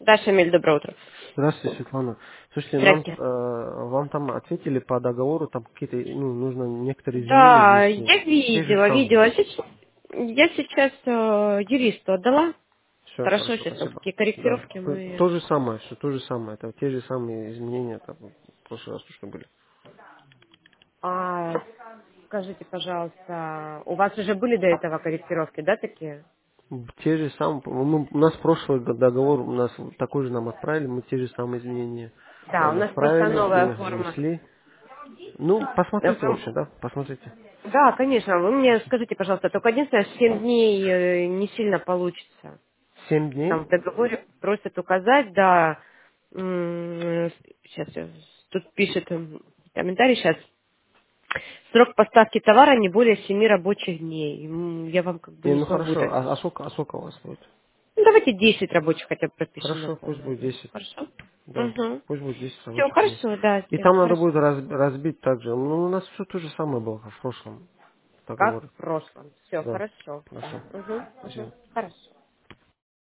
Да, Шамиль, доброе утро. Здравствуйте, Светлана. Слушайте, Здрасте. вам там ответили по договору, там какие-то, ну, нужно некоторые изменения Да, внести. я Те же видела, самые. видела. Я сейчас юристу отдала. Все, Хорошо, хорошо, сейчас там спасибо. какие Да. корректировки То мы... же самое, все то же самое. Это те же самые изменения, там, в прошлый раз, что были. А, скажите, пожалуйста, у вас уже были до этого корректировки, да, такие? Те же самые, у нас прошлый договор, у нас такой же нам отправили, мы те же самые изменения Да, у вам нас просто отправили, новая мы форма. внесли. Ну, посмотрите, в Вы- общем, да, посмотрите. Да, конечно. Вы мне скажите, пожалуйста, только единственное, 7 дней не сильно получится. 7 дней? Там в договоре просят указать, да, сейчас тут пишет комментарий сейчас. Срок поставки товара не более 7 рабочих дней. Я вам как бы Не, не ну смогу хорошо, дать. а сколько у вас будет? Ну, давайте 10 рабочих хотя бы пропишем на Хорошо, пусть полное. будет 10. Хорошо? Да, Угу. пусть будет 10 Все, рабочих дней. хорошо, да, И там сделаем. надо Хорошо. будет разбить также. Ну, у нас все то же самое было, как в прошлом Как договоре. в прошлом. Все, Да, хорошо. Да. хорошо. Угу. Спасибо. Угу. Хорошо.